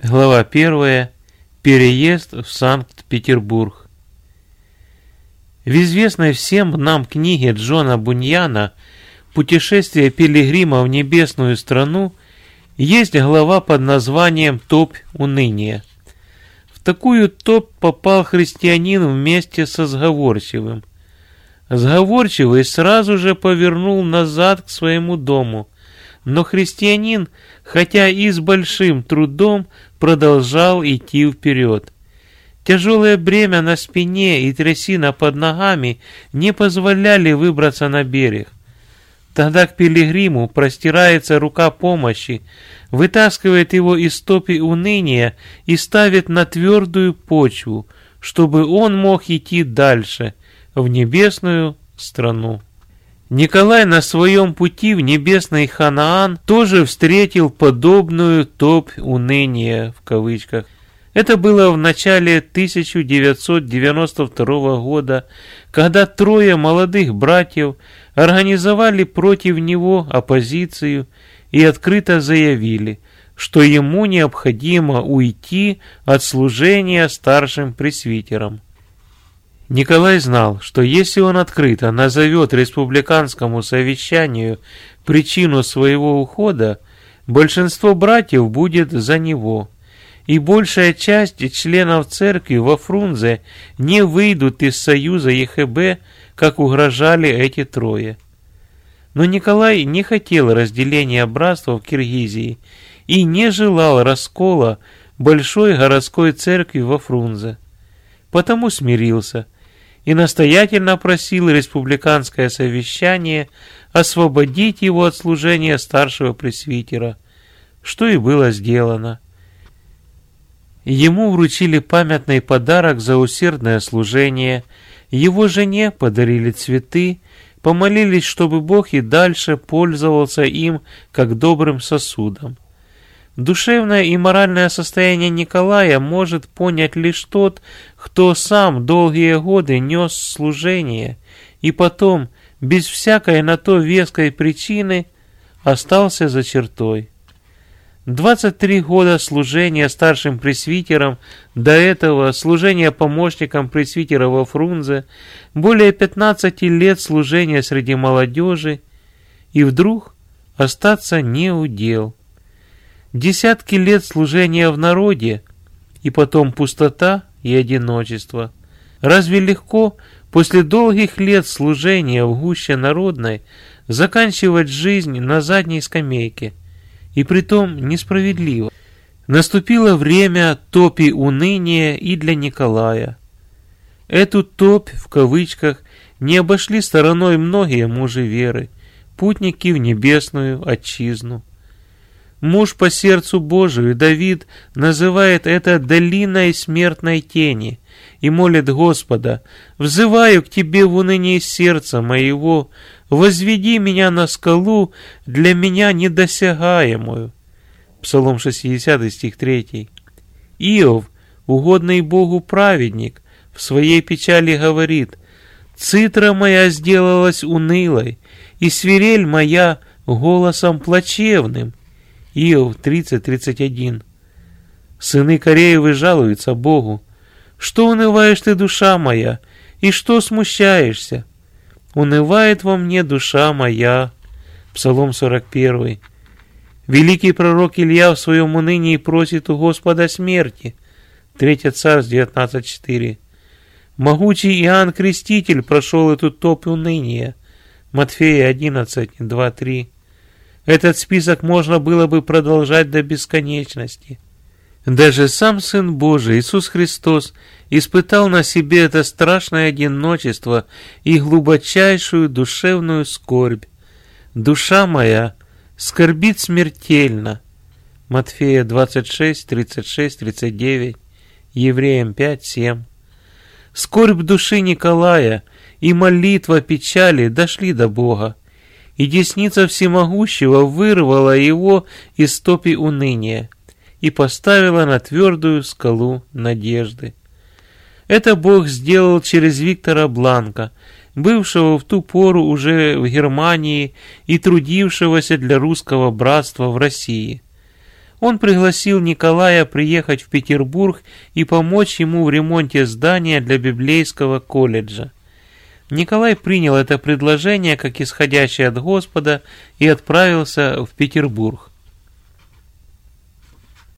Глава 1. Переезд в Санкт-Петербург. В известной всем нам книге Джона Буньяна «Путешествие пилигрима в небесную страну» есть глава под названием «Топь уныния». В такую топь попал христианин вместе со Сговорчивым. Сговорчивый сразу же повернул назад к своему дому, но христианин, хотя и с большим трудом, продолжал идти вперед. Тяжелое бремя на спине и трясина под ногами не позволяли выбраться на берег. Тогда к пилигриму простирается рука помощи, вытаскивает его из топи уныния и ставит на твердую почву, чтобы он мог идти дальше, в небесную страну. Николай на своем пути в небесный Ханаан тоже встретил подобную топь уныния, в кавычках. Это было в начале 1992 года, когда трое молодых братьев организовали против него оппозицию и открыто заявили, что ему необходимо уйти от служения старшим пресвитером. Николай знал, что если он открыто назовет республиканскому совещанию причину своего ухода, большинство братьев будет за него, и большая часть членов церкви во Фрунзе не выйдут из союза ЕХБ, как угрожали эти трое. Но Николай не хотел разделения братства в Киргизии и не желал раскола большой городской церкви во Фрунзе. Потому смирился и настоятельно просил республиканское совещание освободить его от служения старшего пресвитера, что и было сделано. Ему вручили памятный подарок за усердное служение, его жене подарили цветы, помолились, чтобы Бог и дальше пользовался им как добрым сосудом. Душевное и моральное состояние Николая может понять лишь тот, кто сам долгие годы нес служение и потом, без всякой на то веской причины, остался за чертой. 23 года служения старшим пресвитером, до этого служения помощником пресвитера во Фрунзе, более 15 лет служения среди молодежи, и вдруг остаться не удел. Десятки лет служения в народе, и потом пустота и одиночество. Разве легко после долгих лет служения в гуще народной заканчивать жизнь на задней скамейке? И притом несправедливо. Наступило время топи уныния и для Николая. Эту топь, в кавычках, не обошли стороной многие мужи веры, путники в небесную отчизну. Муж по сердцу Божию Давид называет это долиной смертной тени и молит Господа: «Взываю к Тебе в унынии сердца моего, возведи меня на скалу, для меня недосягаемую». Псалом 60, стих 3. Иов, угодный Богу праведник, в своей печали говорит: «Цитра моя сделалась унылой, и свирель моя голосом плачевным». Иов 30:31. Сыны Кореевы жалуются Богу: «Что унываешь ты, душа моя, и что смущаешься? Унывает во мне душа моя». Псалом 41. Великий пророк Илья в своем унынии просит у Господа смерти. 3 Царств 19:4. Могучий Иоанн Креститель прошел эту топь уныния. Матфея 11:2-3. Этот список можно было бы продолжать до бесконечности. Даже сам Сын Божий, Иисус Христос, испытал на себе это страшное одиночество и глубочайшую душевную скорбь. «Душа моя скорбит смертельно». Матфея 26, 36, 39, Евреям 5, 7. Скорбь души Николая и молитва печали дошли до Бога, и десница всемогущего вырвала его из топи уныния и поставила на твердую скалу надежды. Это Бог сделал через Виктора Бланка, бывшего в ту пору уже в Германии и трудившегося для русского братства в России. Он пригласил Николая приехать в Петербург и помочь ему в ремонте здания для библейского колледжа. Николай принял это предложение как исходящее от Господа и отправился в Петербург.